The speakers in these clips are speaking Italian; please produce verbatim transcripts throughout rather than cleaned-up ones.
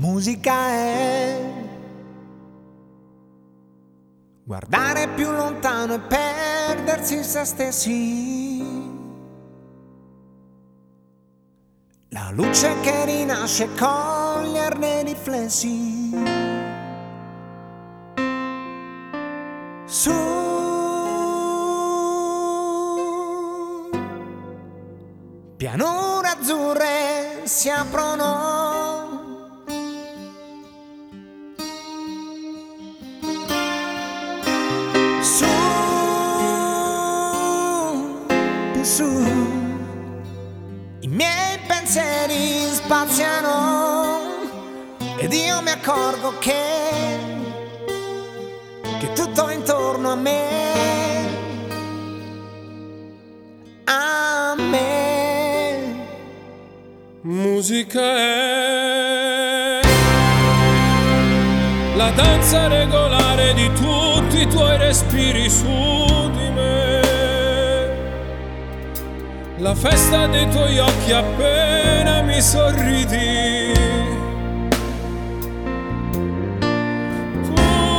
Musica è guardare più lontano e perdersi in se stessi. La luce che rinasce e coglierne i riflessi. Su pianure azzurre si aprono. Su, più su, i miei pensieri spaziano ed io mi accorgo che, che tutto intorno a me, a me, musica è la danza regolare di tutti i tuoi respiri su di me, la festa dei tuoi occhi appena mi sorridi. Tu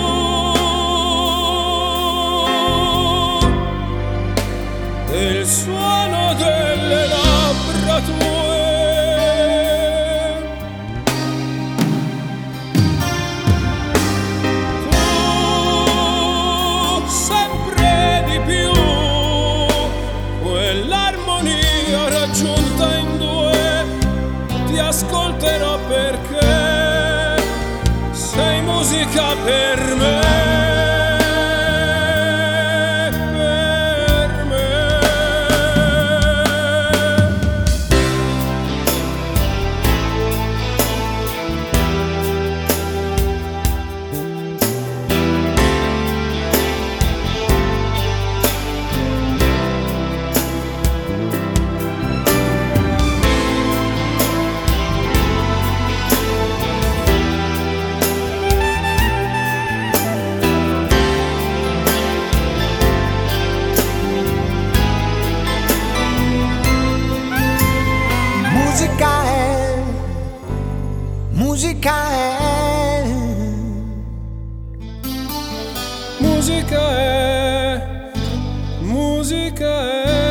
e il suono delle labbra tue. Raggiunta in due, ti ascolterò perché sei musica per me. Musica è, musica è, musica è, musica è.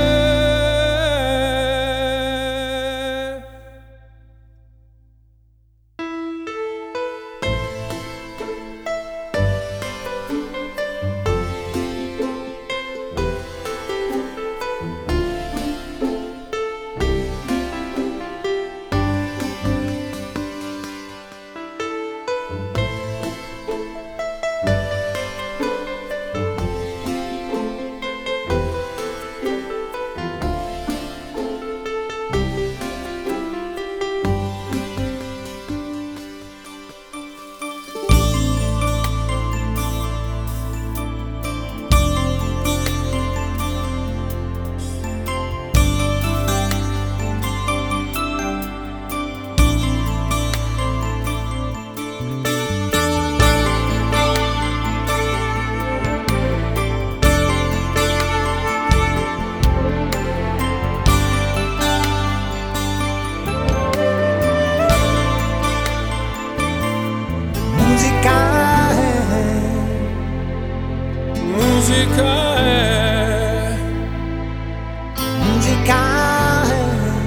Musica è, musica è,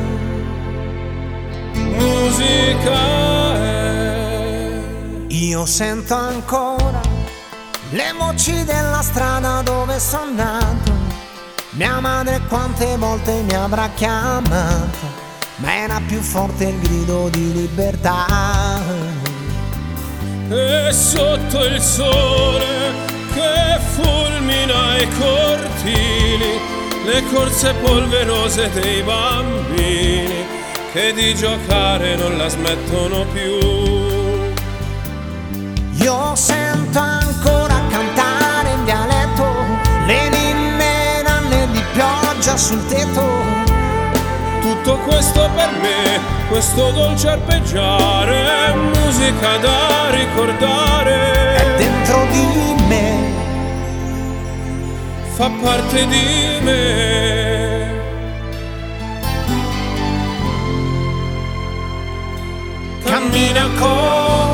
musica è. Io sento ancora le voci della strada dove sono nato. Mia madre quante volte mi avrà chiamato, ma era più forte il grido di libertà. E sotto il sole che fulmina i cortili, le corse polverose dei bambini che di giocare non la smettono più. Io sento ancora cantare in dialetto le ninne nanne di pioggia sul tetto. Tutto questo per me, questo dolce arpeggiare, è musica da ricordare. È dentro di me, fa parte di me. Cammina ancora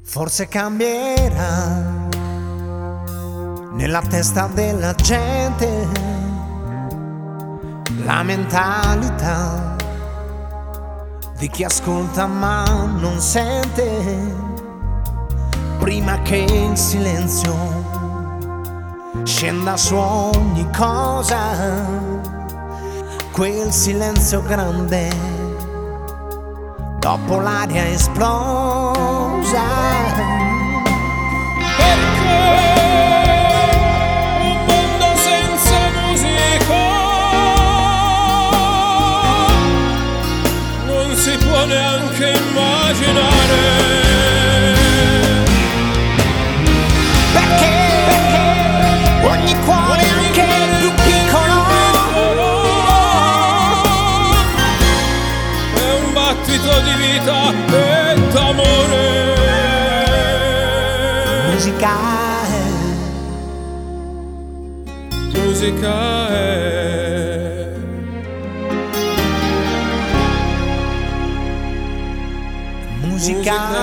Forse cambierà nella testa della gente la mentalità di chi ascolta ma non sente, prima che il silenzio scenda su ogni cosa, quel silenzio grande dopo l'aria esplosa. Si può neanche immaginare, perché, perché ogni cuore, anche il più piccolo, è un battito di vita e d'amore. Musica è, musica è, musica